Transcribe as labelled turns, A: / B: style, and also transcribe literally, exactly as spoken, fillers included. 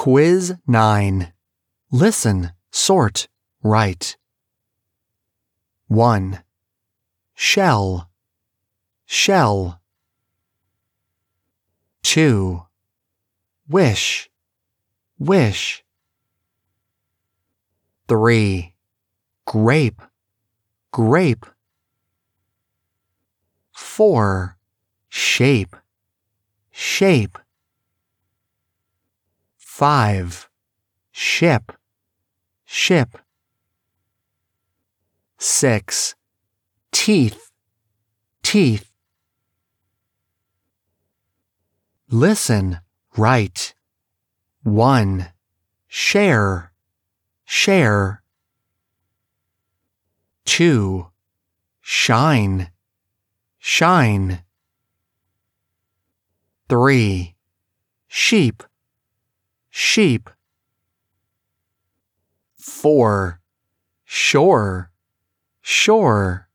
A: Quiz nine. Listen, sort, write. one. Shell, shell. two. Wish, wish. three. Grape, grape. four. Shape, shape. five. Ship, ship. six. Teeth, teeth. Listen, write. one. Share, share. two. Shine, shine. three. Sheep, sheep. four. Shore, shore.